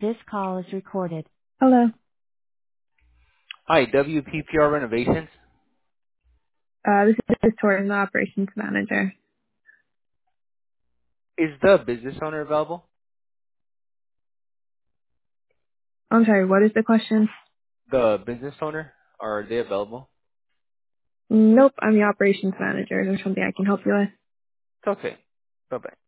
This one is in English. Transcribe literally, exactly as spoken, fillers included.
This call is recorded. Hello. Hi, W P P R Renovations. Uh, this is Tori, the operations manager. Is the business owner available? I'm sorry, what is the question? The business owner, are they available? Nope, I'm the operations manager. Is there something I can help you with? It's okay. Bye bye.